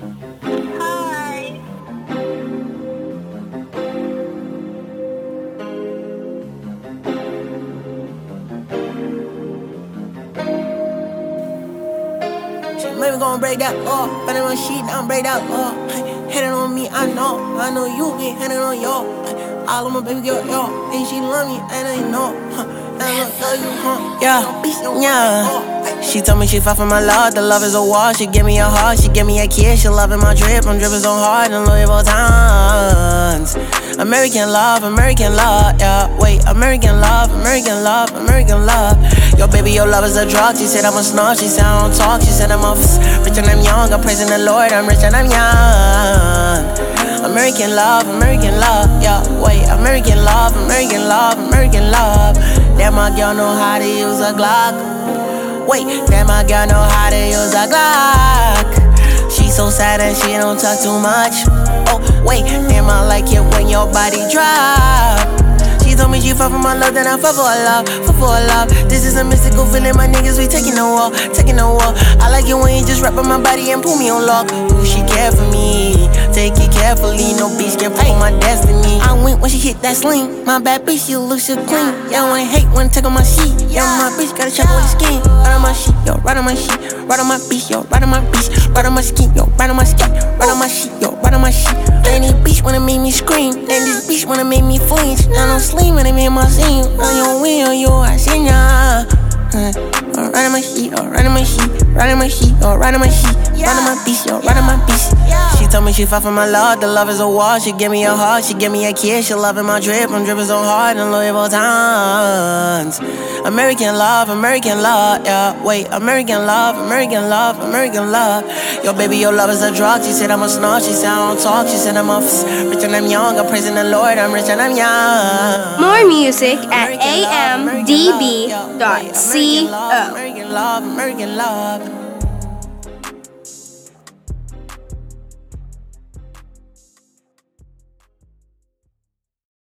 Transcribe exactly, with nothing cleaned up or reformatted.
Hi. She maybe gon' break that off, but on sheet, I'm break that off. Heading on me, I know, I know you be heading on yo. All of my baby girl, yo, and she love me, and I know. And I love you, huh? Yeah, yeah. She told me she fought for my love, the love is a wall. She give me a heart, she give me a kiss. She loving my drip, I'm dripping so hard in Louis Vuittons. American love, American love, yeah. Wait, American love, American love, American love. Yo, baby, your love is a drug. She said I'm a snort, she said I don't talk. She said I'm a f- rich and I'm young. I'm praising the Lord, I'm rich and I'm young. American love, American love, yeah. Wait, American love, American love, American love. That my girl know how to use a Glock. Wait, that my girl know how to use a Glock. She so sad and she don't talk too much. Oh, wait, damn, I like it when your body drop. She told me she fuck for my love, then I fuck for her love, fuck for her love. This is a mystical feeling, my niggas, we taking the walk, taking the walk. I like it when you just rap on my body and pull me on lock. Ooh, she care for me, take it carefully, no bitch can pull my destiny. I went when she hit that sling, my bad bitch, she looks so clean. Yeah, when hate, when take on my sheet. Yeah, my bitch gotta check with the skin. Right on my sheet, yo, right on my sheet. Right on my bitch, yo, right on my bitch. Right on my skin, yo, right on my skin. Right on my sheet, yo, right on my sheet. And this bitch wanna make me scream. And this bitch wanna make me flinch. I don't sleep when I'm in my scene. On your wheel, yo, I seen ya. Uh, right on my sheet, oh, right on my sheet. Right on my sheet, oh, right on my sheet. Right on my bitch, yo, right on my bitch. She told me she fought for my love, the love is a wall. She give me a heart, she give me a kiss. She loving my drip, I'm dripping so hard in Louis Vuittons. American love, American love, yeah. Wait, American love, American love, American love. Yo, baby, your love is a drug. She said I'm a snort, she said I don't talk. She said I'm a f- rich and I'm young. I'm praising the Lord, I'm rich and I'm young. More music at American love, a m d b dot American love, co. American love, American love.